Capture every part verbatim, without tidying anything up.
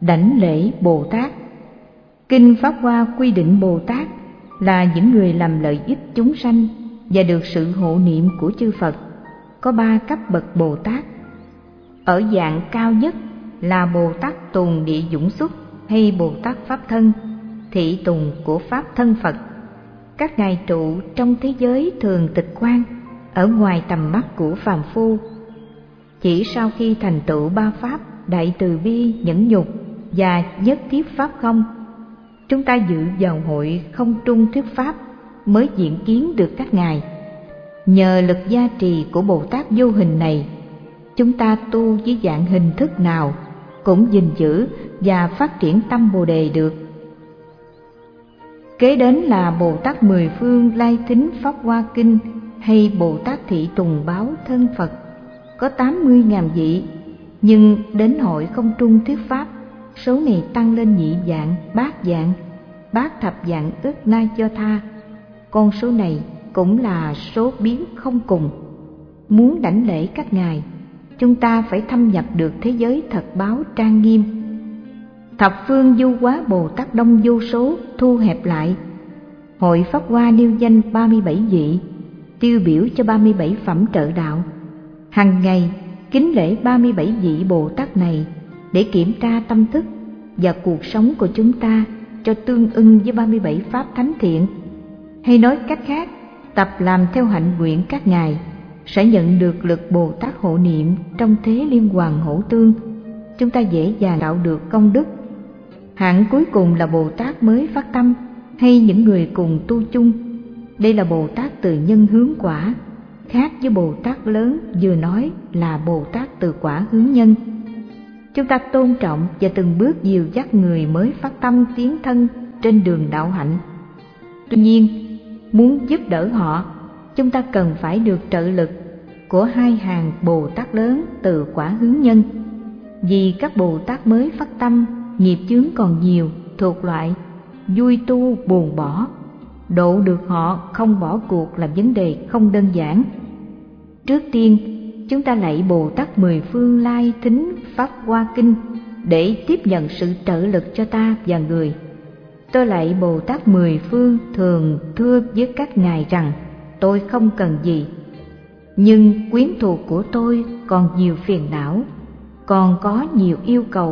Đảnh lễ Bồ Tát. Kinh Pháp Hoa quy định Bồ Tát là những người làm lợi ích chúng sanh và được sự hộ niệm của chư Phật. Có ba cấp bậc Bồ Tát. Ở dạng cao nhất là Bồ Tát Tùng Địa Dũng Xuất hay Bồ Tát Pháp Thân, thị tùng của Pháp Thân Phật. Các ngài trụ trong thế giới thường tịch quan, ở ngoài tầm mắt của phàm phu. Chỉ sau khi thành tựu ba pháp đại từ bi, nhẫn nhục và nhất thiết pháp không, chúng ta dự vào hội không trung thuyết pháp mới diện kiến được các ngài. Nhờ lực gia trì của Bồ Tát vô hình này, chúng ta tu với dạng hình thức nào cũng gìn giữ và phát triển tâm Bồ Đề được. Kế đến là Bồ Tát Mười Phương Lai Thính Pháp Hoa Kinh hay Bồ Tát Thị Tùng Báo Thân Phật. Có tám mươi ngàn vị, nhưng đến hội không trung thuyết pháp, số này tăng lên nhị vạn, bát vạn, bát thập vạn ức na do tha. Con số này cũng là số biến không cùng. Muốn đảnh lễ các ngài, chúng ta phải thâm nhập được thế giới thật báo trang nghiêm. Thập phương du hóa Bồ Tát đông vô số thu hẹp lại. Hội Pháp Hoa nêu danh ba mươi bảy vị, tiêu biểu cho ba mươi bảy phẩm trợ đạo. Hằng ngày kính lễ ba mươi bảy vị Bồ Tát này để kiểm tra tâm thức và cuộc sống của chúng ta cho tương ưng với ba mươi bảy pháp thánh thiện. Hay nói cách khác, tập làm theo hạnh nguyện các ngài sẽ nhận được lực Bồ Tát hộ niệm trong thế liên hoàn hỗ tương. Chúng ta dễ dàng tạo được công đức. Hạng cuối cùng là Bồ Tát mới phát tâm hay những người cùng tu chung. Đây là Bồ Tát từ nhân hướng quả, khác với Bồ Tát lớn vừa nói là Bồ Tát từ quả hướng nhân. Chúng ta tôn trọng và từng bước dìu dắt người mới phát tâm tiến thân trên đường đạo hạnh. Tuy nhiên, muốn giúp đỡ họ, chúng ta cần phải được trợ lực của hai hàng Bồ Tát lớn từ quả hướng nhân. Vì các Bồ Tát mới phát tâm, nghiệp chướng còn nhiều, thuộc loại vui tu buồn bỏ. Độ được họ không bỏ cuộc là vấn đề không đơn giản. Trước tiên, chúng ta lạy Bồ Tát Mười Phương Lai Thính Pháp Hoa Kinh để tiếp nhận sự trợ lực cho ta và người. Tôi lạy Bồ Tát Mười Phương thường thưa với các ngài rằng tôi không cần gì, nhưng quyến thuộc của tôi còn nhiều phiền não, còn có nhiều yêu cầu.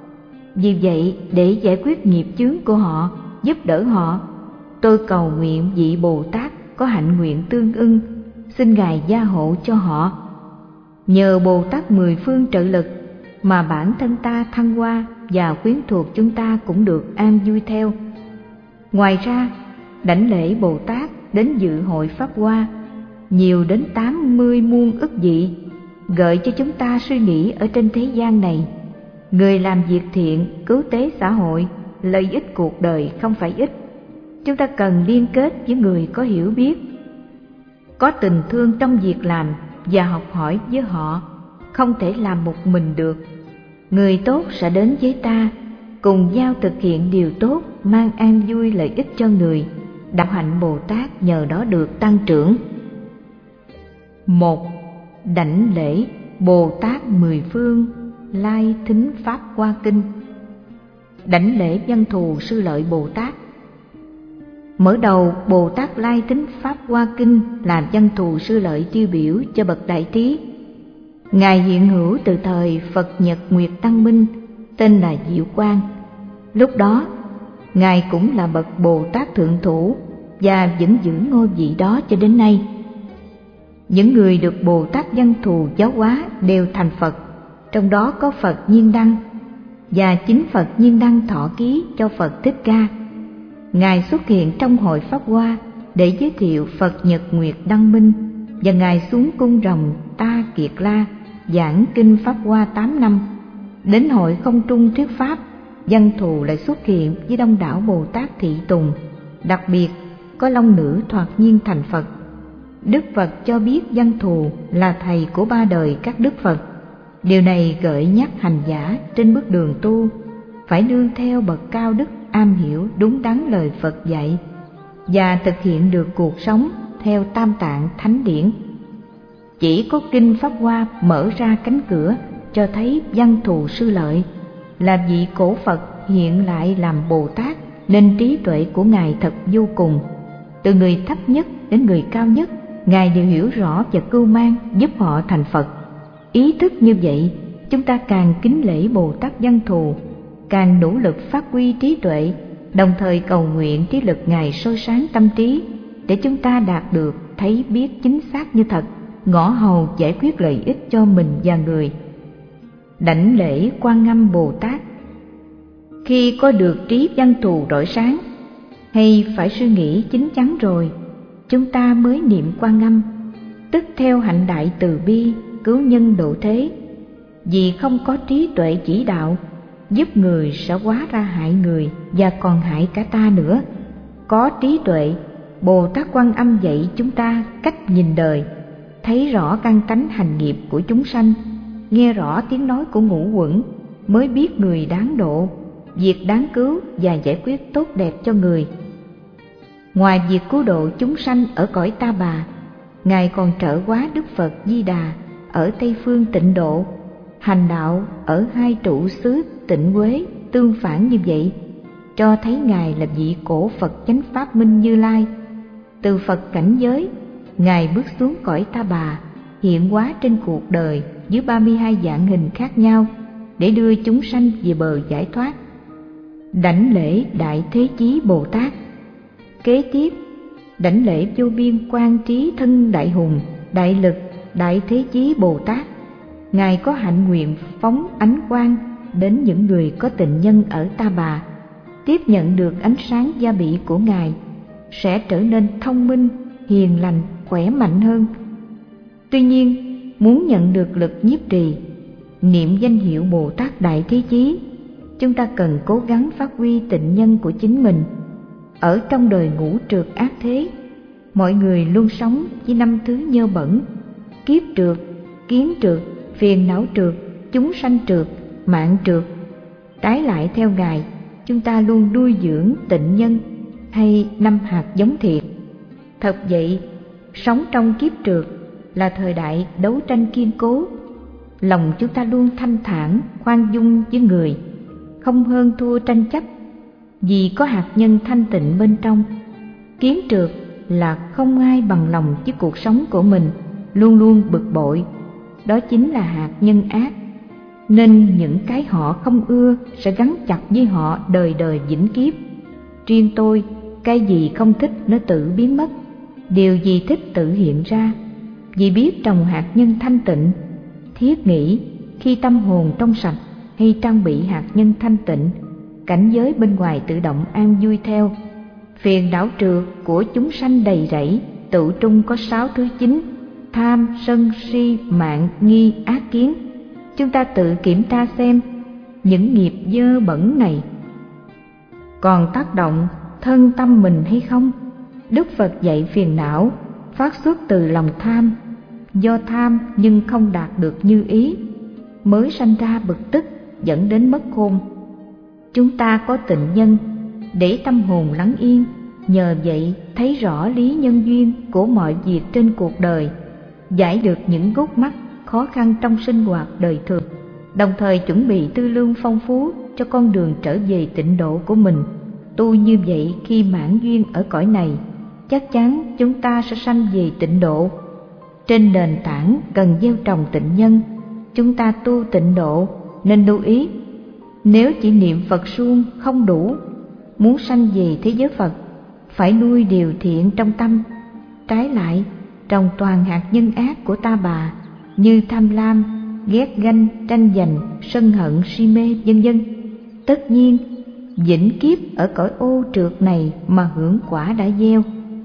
Vì vậy, để giải quyết nghiệp chướng của họ, giúp đỡ họ, tôi cầu nguyện vị Bồ Tát có hạnh nguyện tương ưng, xin ngài gia hộ cho họ. Nhờ Bồ Tát Mười Phương trợ lực mà bản thân ta thăng hoa và quyến thuộc chúng ta cũng được an vui theo. Ngoài ra, đảnh lễ Bồ Tát đến dự hội Pháp Hoa nhiều đến tám mươi muôn ức vị, gợi cho chúng ta suy nghĩ ở trên thế gian này. Người làm việc thiện, cứu tế xã hội, lợi ích cuộc đời không phải ít. Chúng ta cần liên kết với người có hiểu biết, có tình thương trong việc làm và học hỏi với họ, không thể làm một mình được. Người tốt sẽ đến với ta, cùng nhau thực hiện điều tốt, mang an vui lợi ích cho người. Đạo hạnh Bồ Tát nhờ đó được tăng trưởng. Một. Đảnh lễ Bồ Tát Mười Phương Lai Thính Pháp Hoa Kinh. Đảnh lễ Văn Thù Sư Lợi Bồ Tát. Mở đầu, Bồ Tát Lai Thính Pháp Hoa Kinh là Văn Thù Sư Lợi tiêu biểu cho bậc đại trí. Ngài hiện hữu từ thời Phật Nhật Nguyệt Tăng Minh, tên là Diệu Quang. Lúc đó, ngài cũng là bậc Bồ Tát thượng thủ và vẫn giữ ngôi vị đó cho đến nay. Những người được Bồ Tát Văn Thù giáo hóa đều thành Phật, trong đó có Phật Nhiên Đăng, và chính Phật Nhiên Đăng thọ ký cho Phật Thích Ca. Ngài xuất hiện trong hội Pháp Hoa để giới thiệu Phật Nhật Nguyệt Đăng Minh, và Ngài xuống cung rồng Ta Kiệt La giảng kinh Pháp Hoa tám năm. Đến hội không trung thuyết pháp, Văn Thù lại xuất hiện với đông đảo Bồ Tát thị tùng, đặc biệt có long nữ thoạt nhiên thành Phật. Đức Phật cho biết Văn Thù là thầy của ba đời các Đức Phật. Điều này gợi nhắc hành giả trên bước đường tu phải nương theo bậc cao đức, am hiểu đúng đắn lời Phật dạy và thực hiện được cuộc sống theo Tam Tạng Thánh Điển. Chỉ có kinh Pháp Hoa mở ra cánh cửa cho thấy Văn Thù Sư Lợi là vị cổ Phật hiện lại làm Bồ Tát, nên trí tuệ của Ngài thật vô cùng. Từ người thấp nhất đến người cao nhất, Ngài đều hiểu rõ và cưu mang giúp họ thành Phật. Ý thức như vậy, chúng ta càng kính lễ Bồ Tát Văn Thù, càng nỗ lực phát huy trí tuệ, đồng thời cầu nguyện trí lực Ngài soi sáng tâm trí, để chúng ta đạt được thấy biết chính xác như thật, ngõ hầu giải quyết lợi ích cho mình và người. Đảnh lễ Quan Âm Bồ Tát. Khi có được trí Văn Thù rọi sáng, hay phải suy nghĩ chín chắn rồi, chúng ta mới niệm Quan Âm, tức theo hạnh đại từ bi, cứu nhân độ thế. Vì không có trí tuệ chỉ đạo, giúp người sẽ hóa ra hại người và còn hại cả ta nữa. Có trí tuệ, Bồ Tát Quan Âm dạy chúng ta cách nhìn đời, thấy rõ căn tánh hành nghiệp của chúng sanh, nghe rõ tiếng nói của ngũ uẩn, mới biết người đáng độ, việc đáng cứu và giải quyết tốt đẹp cho người. Ngoài việc cứu độ chúng sanh ở cõi Ta Bà, Ngài còn trợ hóa Đức Phật Di Đà ở Tây Phương Tịnh Độ, hành đạo ở hai trụ xứ Tịnh Quế tương phản như vậy, cho thấy Ngài là vị cổ Phật chánh pháp minh Như Lai. Từ Phật cảnh giới, Ngài bước xuống cõi Ta Bà, hiện hóa trên cuộc đời dưới ba mươi hai dạng hình khác nhau để đưa chúng sanh về bờ giải thoát. Đảnh lễ Đại Thế Chí Bồ Tát. Kế tiếp, đảnh lễ vô biên Quan Trí Thân Đại Hùng, Đại Lực, Đại Thế Chí Bồ Tát. Ngài có hạnh nguyện phóng ánh quang đến những người có tình nhân ở Ta Bà, tiếp nhận được ánh sáng gia bị của Ngài, sẽ trở nên thông minh, hiền lành, khỏe mạnh hơn. Tuy nhiên, muốn nhận được lực nhiếp trì, niệm danh hiệu Bồ Tát Đại Thế Chí, chúng ta cần cố gắng phát huy tịnh nhân của chính mình. Ở trong đời ngũ trượt ác thế, mọi người luôn sống với năm thứ nhơ bẩn: kiếp trượt, kiến trượt, phiền não trượt, chúng sanh trượt, mạng trượt. Trái lại theo Ngài, chúng ta luôn nuôi dưỡng tịnh nhân hay năm hạt giống thiệt. Thật vậy, sống trong kiếp trượt là thời đại đấu tranh kiên cố. Lòng chúng ta luôn thanh thản, khoan dung với người, không hơn thua tranh chấp, vì có hạt nhân thanh tịnh bên trong. Kiến trượt là không ai bằng lòng với cuộc sống của mình, luôn luôn bực bội. Đó chính là hạt nhân ác, nên những cái họ không ưa sẽ gắn chặt với họ đời đời vĩnh kiếp. Riêng tôi, cái gì không thích nó tự biến mất, điều gì thích tự hiện ra. Vì biết trồng hạt nhân thanh tịnh, thiết nghĩ khi tâm hồn trong sạch hay trang bị hạt nhân thanh tịnh, cảnh giới bên ngoài tự động an vui theo. Phiền não trượt của chúng sanh đầy rẫy, tự trung có sáu thứ chính: tham, sân, si, mạng, nghi, ác kiến. Chúng ta tự kiểm tra xem những nghiệp dơ bẩn này còn tác động thân tâm mình hay không. Đức Phật dạy phiền não phát xuất từ lòng tham, do tham nhưng không đạt được như ý, mới sanh ra bực tức, dẫn đến mất khôn. Chúng ta có tịnh nhân để tâm hồn lắng yên, nhờ vậy thấy rõ lý nhân duyên của mọi việc trên cuộc đời, giải được những gút mắc khó khăn trong sinh hoạt đời thường, đồng thời chuẩn bị tư lương phong phú cho con đường trở về tịnh độ của mình. Tu như vậy, khi mãn duyên ở cõi này, chắc chắn chúng ta sẽ sanh về tịnh độ. Trên nền tảng cần gieo trồng tịnh nhân, chúng ta tu tịnh độ nên lưu ý. Nếu chỉ niệm Phật suông không đủ, muốn sanh về thế giới Phật, phải nuôi điều thiện trong tâm. Trái lại, trồng toàn hạt nhân ác của Ta Bà như tham lam, ghét ganh, tranh giành, sân hận, si mê, vân vân, tất nhiên vĩnh kiếp ở cõi ô trượt này mà hưởng quả đã gieo.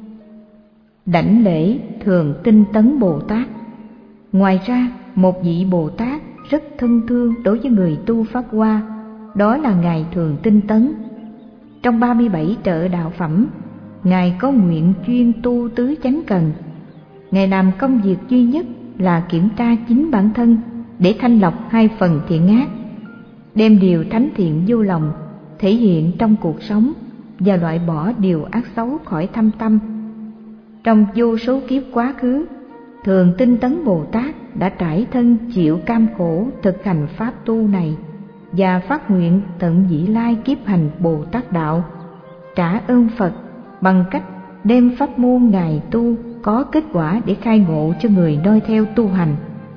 Đảnh lễ Thường Tinh Tấn Bồ Tát. Ngoài ra, một vị Bồ Tát rất thân thương đối với người tu Pháp Hoa, đó là Ngài Thường Tinh Tấn. Trong ba mươi bảy trợ đạo phẩm, Ngài có nguyện chuyên tu tứ chánh cần. Ngài làm công việc duy nhất là kiểm tra chính bản thân để thanh lọc hai phần thiện ác, đem điều thánh thiện vô lòng thể hiện trong cuộc sống và loại bỏ điều ác xấu khỏi thâm tâm. Trong vô số kiếp quá khứ, Thường Tinh Tấn Bồ Tát đã trải thân chịu cam khổ thực hành pháp tu này. và phát nguyện tận vĩ lai kiếp hành Bồ Tát đạo, trả ơn Phật bằng cách đem pháp môn Ngài tu có kết quả để khai ngộ cho người noi theo tu hành.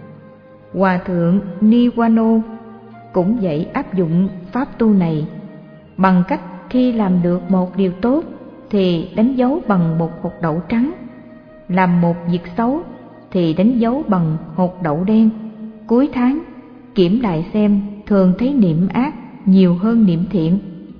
Hòa thượng Niwano cũng dạy áp dụng pháp tu này bằng cách khi làm được một điều tốt thì đánh dấu bằng một hột đậu trắng, làm một việc xấu thì đánh dấu bằng hột đậu đen. Cuối tháng kiểm lại xem thường thấy niệm ác nhiều hơn niệm thiện.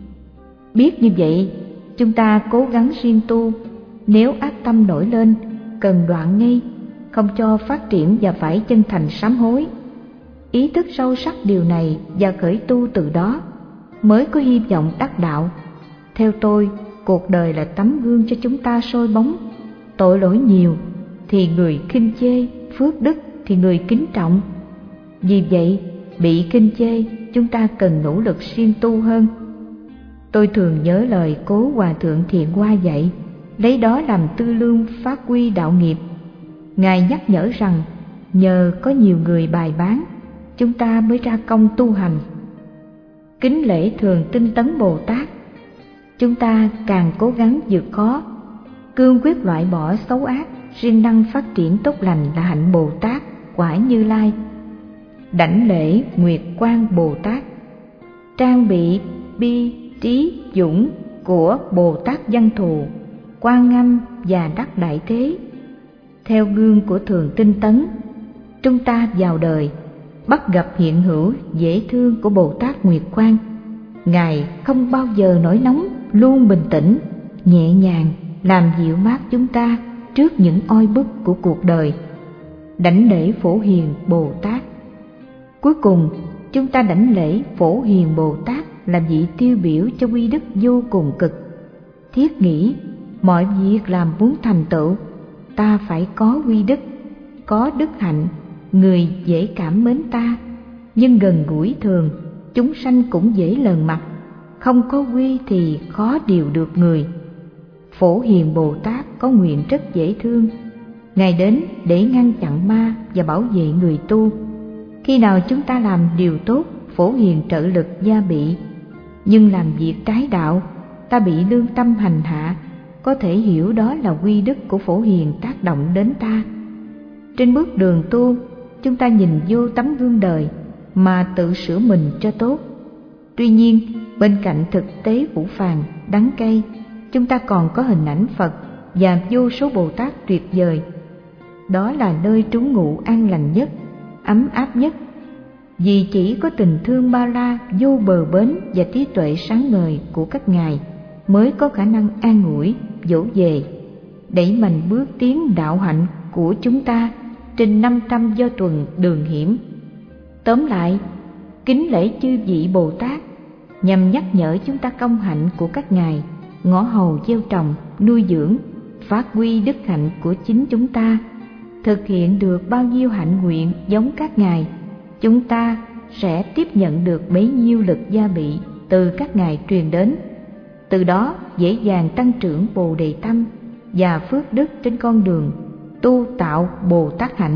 Biết như vậy, chúng ta cố gắng siêng tu. Nếu ác tâm nổi lên, cần đoạn ngay, không cho phát triển và phải chân thành sám hối. Ý thức sâu sắc điều này và khởi tu từ đó mới có hy vọng đắc đạo. Theo tôi, cuộc đời là tấm gương cho chúng ta soi bóng. Tội lỗi nhiều thì người khinh chê, phước đức thì người kính trọng. Vì vậy, bị khinh chê, chúng ta cần nỗ lực siêng tu hơn. Tôi thường nhớ lời Cố Hòa Thượng Thiện Hoa dạy, lấy đó làm tư lương phát huy đạo nghiệp. Ngài nhắc nhở rằng, nhờ có nhiều người bài bán, chúng ta mới ra công tu hành. Kính lễ Thường Tinh Tấn Bồ Tát. Chúng ta càng cố gắng vượt khó, cương quyết loại bỏ xấu ác, siêng năng phát triển tốt lành là hạnh Bồ Tát, quả Như Lai. Đảnh lễ Nguyệt Quang Bồ Tát. Trang bị bi trí dũng của Bồ Tát Văn Thù, Quan Âm và Đắc Đại Thế. Theo gương của Thường Tinh Tấn, chúng ta vào đời bắt gặp hiện hữu dễ thương của Bồ Tát Nguyệt Quang. Ngài không bao giờ nổi nóng, luôn bình tĩnh, nhẹ nhàng, làm dịu mát chúng ta trước những oi bức của cuộc đời. Đảnh lễ Phổ Hiền Bồ Tát. Cuối cùng, chúng ta đảnh lễ Phổ Hiền Bồ Tát là vị tiêu biểu cho quy đức vô cùng cực. Thiết nghĩ, mọi việc làm muốn thành tựu, ta phải có quy đức, có đức hạnh, người dễ cảm mến ta, nhưng gần gũi thường, chúng sanh cũng dễ lờn mặt, không có quy thì khó điều được người. Phổ Hiền Bồ Tát có nguyện rất dễ thương. Ngài đến để ngăn chặn ma và bảo vệ người tu. Khi nào chúng ta làm điều tốt, Phổ Hiền trợ lực gia bị. Nhưng làm việc trái đạo, ta bị lương tâm hành hạ, có thể hiểu đó là quy đức của Phổ Hiền tác động đến ta. Trên bước đường tu, chúng ta nhìn vô tấm gương đời mà tự sửa mình cho tốt. Tuy nhiên, bên cạnh thực tế phũ phàng, đắng cay, chúng ta còn có hình ảnh Phật và vô số Bồ Tát tuyệt vời. Đó là nơi trú ngụ an lành nhất, ấm áp nhất. Vì chỉ có tình thương bao la, vô bờ bến và trí tuệ sáng ngời của các ngài mới có khả năng an ủi, dỗ về, đẩy mạnh bước tiến đạo hạnh của chúng ta trên năm trăm do tuần đường hiểm. Tóm lại, kính lễ chư vị Bồ Tát nhằm nhắc nhở chúng ta công hạnh của các ngài, ngõ hầu gieo trồng, nuôi dưỡng, phát huy đức hạnh của chính chúng ta. Thực hiện được bao nhiêu hạnh nguyện giống các ngài, chúng ta sẽ tiếp nhận được bấy nhiêu lực gia bị từ các ngài truyền đến. Từ đó dễ dàng tăng trưởng Bồ Đề tâm và phước đức trên con đường tu tạo Bồ Tát hạnh.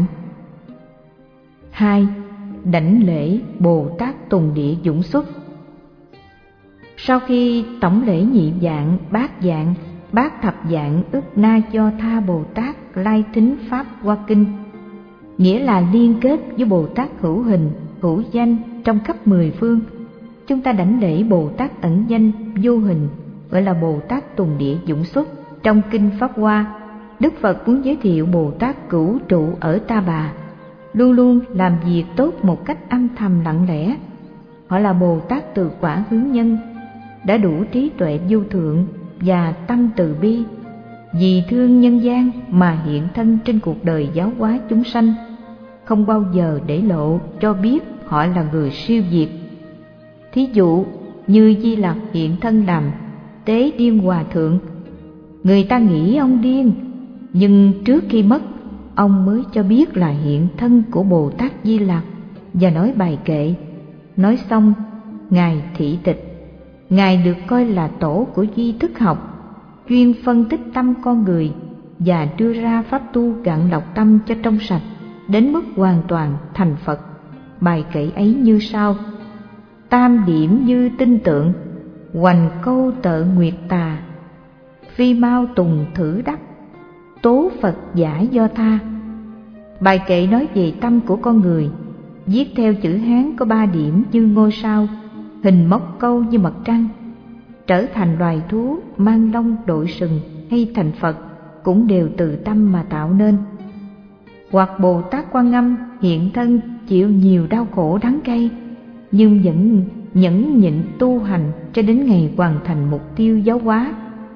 Hai. Đảnh lễ Bồ Tát Tùng Địa Dũng Xuất. Sau khi tổng lễ nhị dạng, bát dạng, bát thập dạng ức na cho tha Bồ Tát lai thính pháp hoa kinh, nghĩa là liên kết với Bồ Tát hữu hình, hữu danh trong khắp mười phương, chúng ta đảnh lễ Bồ Tát ẩn danh vô hình, gọi là Bồ Tát Tùng Địa Dũng Xuất. Trong kinh Pháp Hoa, Đức Phật muốn giới thiệu Bồ Tát cửu trụ ở Ta Bà, luôn luôn làm việc tốt một cách âm thầm lặng lẽ. Họ là Bồ Tát từ quả hướng nhân, đã đủ trí tuệ vô thượng và tâm từ bi, vì thương nhân gian mà hiện thân trên cuộc đời giáo hóa chúng sanh, không bao giờ để lộ cho biết họ là người siêu việt. Thí dụ như Di Lặc hiện thân làm Tế Điên Hòa Thượng, người ta nghĩ ông điên, nhưng trước khi mất, ông mới cho biết là hiện thân của Bồ Tát Di Lặc và nói bài kệ. Nói xong, Ngài thị tịch. Ngài được coi là tổ của duy thức học, chuyên phân tích tâm con người và đưa ra pháp tu gạn lọc tâm cho trong sạch, đến mức hoàn toàn thành Phật. Bài kệ ấy như sau: tam điểm như tinh tượng, hoành câu tợ nguyệt tà, phi mau tùng thử đắc, tố Phật giả do tha. Bài kệ nói về tâm của con người, viết theo chữ Hán có ba điểm như ngôi sao, hình móc câu như mặt trăng. Trở thành loài thú mang lông đội sừng hay thành Phật cũng đều từ tâm mà tạo nên. Hoặc Bồ Tát Quan Âm hiện thân chịu nhiều đau khổ đắng cay, nhưng vẫn nhẫn nhịn tu hành cho đến ngày hoàn thành mục tiêu giáo hóa.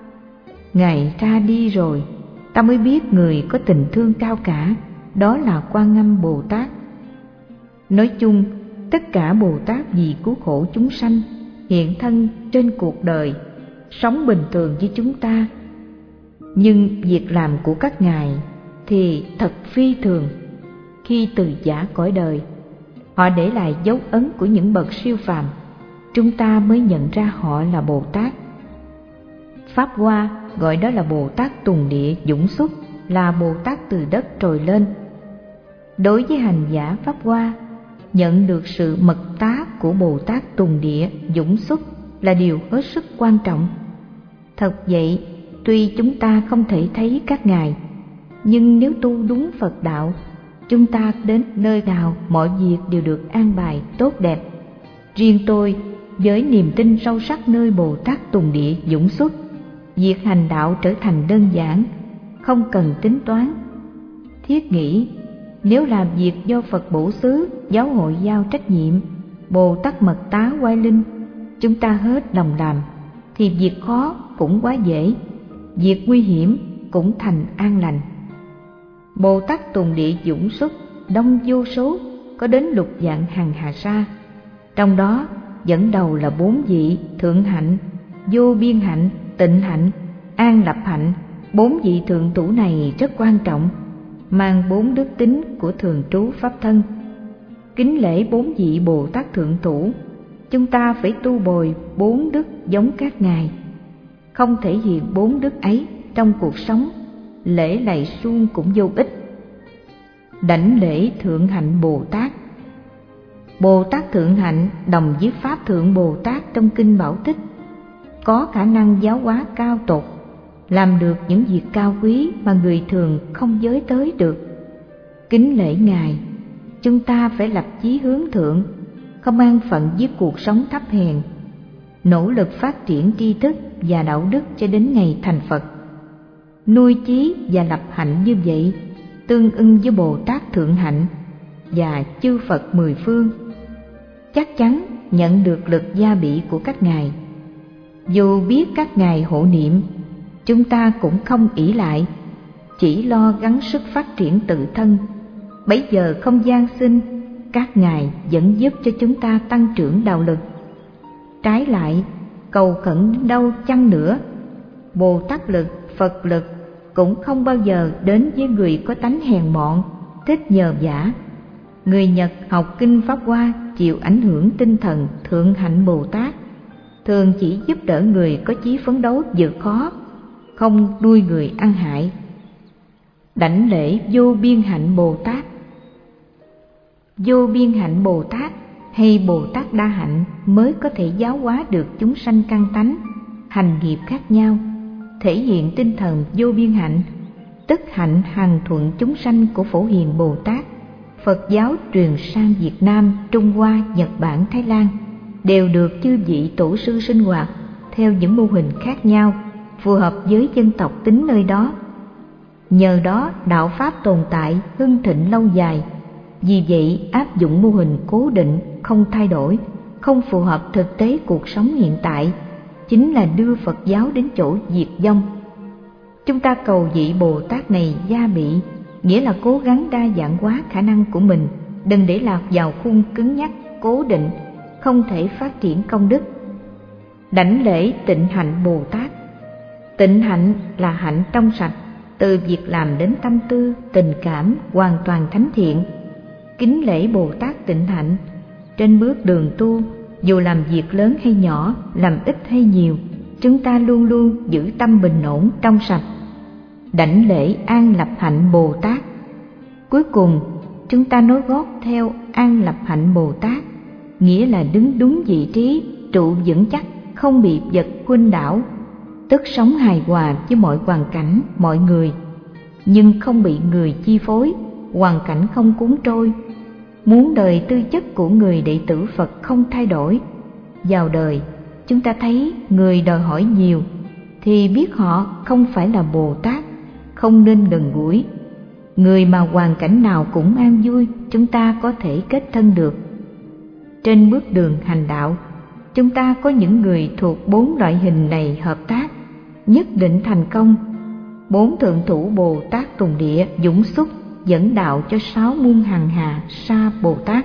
Ngài ra đi rồi, ta mới biết người có tình thương cao cả, đó là Quan Âm Bồ Tát. Nói chung, tất cả Bồ Tát vì cứu khổ chúng sanh, hiện thân trên cuộc đời, sống bình thường với chúng ta. Nhưng việc làm của các ngài thì thật phi thường. Khi từ giã cõi đời, họ để lại dấu ấn của những bậc siêu phàm, chúng ta mới nhận ra họ là Bồ Tát. Pháp Hoa gọi đó là Bồ Tát Tùng Địa Dũng Xuất, là Bồ Tát từ đất trồi lên. Đối với hành giả Pháp Hoa, nhận được sự mật tá của Bồ Tát Tùng Địa Dũng Xuất là điều hết sức quan trọng. Thật vậy, tuy chúng ta không thể thấy các ngài, nhưng nếu tu đúng Phật đạo, chúng ta đến nơi nào mọi việc đều được an bài tốt đẹp. Riêng tôi, với niềm tin sâu sắc nơi Bồ Tát Tùng Địa Dũng Xuất, việc hành đạo trở thành đơn giản, không cần tính toán. Thiết nghĩ, nếu làm việc do Phật bổ xứ, giáo hội giao trách nhiệm, Bồ Tát mật tá oai linh, chúng ta hết lòng làm, thì việc khó cũng quá dễ, việc nguy hiểm cũng thành an lành. Bồ Tát Tùng Địa Dũng Xuất đông vô số, có đến lục vạn hằng hà sa. Trong đó dẫn đầu là bốn vị thượng hạnh, vô biên hạnh, tịnh hạnh, an lập hạnh. Bốn vị thượng thủ này rất quan trọng, mang bốn đức tính của thường trú pháp thân. Kính lễ bốn vị Bồ Tát thượng thủ, chúng ta phải tu bồi bốn đức giống các ngài. Không thể hiện bốn đức ấy trong cuộc sống, lễ lạy suông cũng vô ích. Đảnh lễ Thượng Hạnh Bồ Tát. Bồ Tát Thượng Hạnh đồng với Pháp Thượng Bồ Tát trong Kinh Bảo Tích, có khả năng giáo hóa cao tột, làm được những việc cao quý mà người thường không giới tới được. Kính lễ ngài, chúng ta phải lập chí hướng thượng, không an phận với cuộc sống thấp hèn, nỗ lực phát triển tri thức và đạo đức cho đến ngày thành Phật. Nuôi chí và lập hạnh như vậy tương ưng với Bồ Tát Thượng Hạnh và chư Phật mười phương, chắc chắn nhận được lực gia bị của các ngài. Dù biết các ngài hộ niệm, chúng ta cũng không ỷ lại, chỉ lo gắng sức phát triển tự thân. Bấy giờ không gian sinh, các ngài vẫn giúp cho chúng ta tăng trưởng đạo lực. Trái lại, cầu khẩn đâu chăng nữa, Bồ Tát lực, Phật lực cũng không bao giờ đến với người có tánh hèn mọn, thích nhờ vả. Người Nhật học kinh Pháp Hoa chịu ảnh hưởng tinh thần Thượng Hạnh Bồ Tát, thường chỉ giúp đỡ người có chí phấn đấu vượt khó, không nuôi người ăn hại. Đảnh lễ Vô Biên Hạnh Bồ Tát. Vô Biên Hạnh Bồ Tát hay Bồ Tát Đa Hạnh mới có thể giáo hóa được chúng sanh căn tánh, hành nghiệp khác nhau, thể hiện tinh thần vô biên hạnh, tức hạnh hằng thuận chúng sanh của Phổ Hiền Bồ Tát. Phật giáo truyền sang Việt Nam, Trung Hoa, Nhật Bản, Thái Lan đều được chư vị tổ sư sinh hoạt theo những mô hình khác nhau, phù hợp với dân tộc tính nơi đó. Nhờ đó đạo Pháp tồn tại hưng thịnh lâu dài. Vì vậy áp dụng mô hình cố định, không thay đổi, không phù hợp thực tế cuộc sống hiện tại, chính là đưa Phật giáo đến chỗ diệt vong. Chúng ta cầu vị Bồ Tát này gia bị, nghĩa là cố gắng đa dạng hóa khả năng của mình, đừng để lạc vào khung cứng nhắc, cố định, không thể phát triển công đức. Đảnh lễ Tịnh Hạnh Bồ Tát. Tịnh hạnh là hạnh trong sạch, từ việc làm đến tâm tư, tình cảm hoàn toàn thánh thiện. Kính lễ Bồ Tát Tịnh Hạnh. Trên bước đường tu, dù làm việc lớn hay nhỏ, làm ít hay nhiều, chúng ta luôn luôn giữ tâm bình ổn trong sạch. Đảnh lễ An Lập Hạnh Bồ Tát. Cuối cùng, chúng ta nối gót theo An Lập Hạnh Bồ Tát, nghĩa là đứng đúng vị trí, trụ vững chắc, không bị vật khuynh đảo, tức sống hài hòa với mọi hoàn cảnh, mọi người, nhưng không bị người chi phối, hoàn cảnh không cuốn trôi. Muốn đời tư chất của người đệ tử Phật không thay đổi. Vào đời, chúng ta thấy người đòi hỏi nhiều, thì biết họ không phải là Bồ Tát, không nên gần gũi. Người mà hoàn cảnh nào cũng an vui, chúng ta có thể kết thân được. Trên bước đường hành đạo, chúng ta có những người thuộc bốn loại hình này hợp tác, nhất định thành công. Bốn thượng thủ Bồ Tát Tùng Địa dũng xuất dẫn đạo cho sáu muôn hằng hà sa Bồ Tát.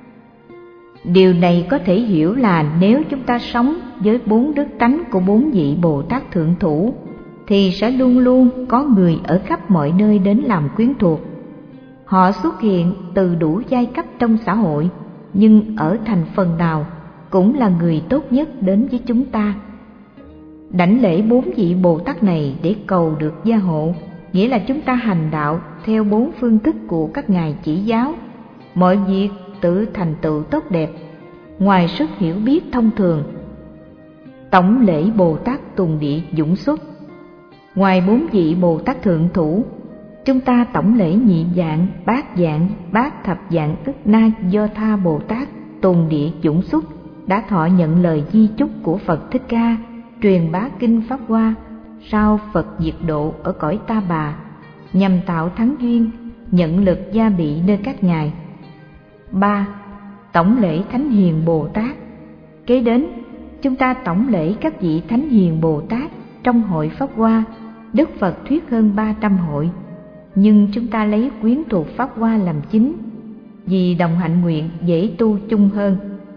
Điều này có thể hiểu là nếu chúng ta sống với bốn đức tánh của bốn vị Bồ Tát thượng thủ, thì sẽ luôn luôn có người ở khắp mọi nơi đến làm quyến thuộc. Họ xuất hiện từ đủ giai cấp trong xã hội, nhưng ở thành phần nào cũng là người tốt nhất đến với chúng ta. Đảnh lễ bốn vị Bồ Tát này để cầu được gia hộ, nghĩa là chúng ta hành đạo theo bốn phương thức của các ngài chỉ giáo, mọi việc tự thành tựu tốt đẹp, ngoài sức hiểu biết thông thường. Tổng lễ Bồ Tát Tùng Địa dũng xuất. Ngoài bốn vị Bồ Tát thượng thủ, chúng ta tổng lễ nhị dạng, bát dạng, bát thập dạng ức na do tha Bồ Tát Tùng Địa dũng xuất đã thọ nhận lời di chúc của Phật Thích Ca, truyền bá kinh Pháp Hoa, sau Phật diệt độ ở cõi Ta Bà, nhằm tạo thắng duyên, nhận lực gia bị nơi các ngài. Ba. Tổng lễ Thánh Hiền Bồ Tát. Kế đến, chúng ta tổng lễ các vị Thánh Hiền Bồ Tát trong hội Pháp Hoa. Đức Phật thuyết hơn ba trăm hội, nhưng chúng ta lấy quyến thuộc Pháp Hoa làm chính, vì đồng hạnh nguyện dễ tu chung hơn.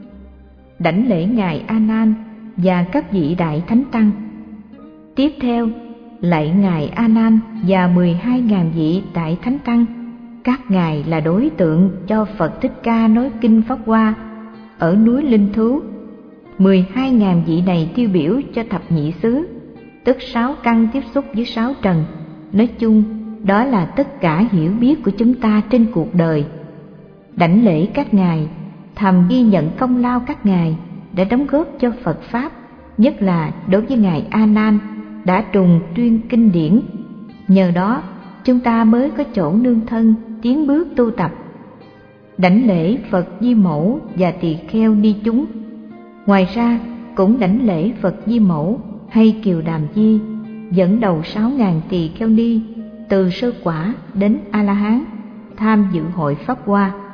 Đảnh lễ ngài A Nan và các vị đại thánh tăng. Tiếp theo, lạy ngài A Nan và mười hai ngàn vị đại thánh tăng. Các ngài là đối tượng cho Phật Thích Ca nói kinh Pháp Hoa ở núi Linh Thú. Mười hai ngàn vị này tiêu biểu cho thập nhị xứ, tức sáu căn tiếp xúc với sáu trần. Nói chung, đó là tất cả hiểu biết của chúng ta trên cuộc đời. Đảnh lễ các ngài, thầm ghi nhận công lao các ngài đã đóng góp cho Phật Pháp, nhất là đối với ngài A Nan đã trùng tuyên kinh điển. Nhờ đó, chúng ta mới có chỗ nương thân, tiến bước tu tập. Đảnh lễ Phật Di Mẫu và tỳ kheo ni chúng. Ngoài ra, cũng đảnh lễ Phật Di Mẫu hay Kiều Đàm Di, dẫn đầu sáu ngàn tỳ kheo ni từ sơ quả đến A La Hán tham dự hội Pháp Hoa.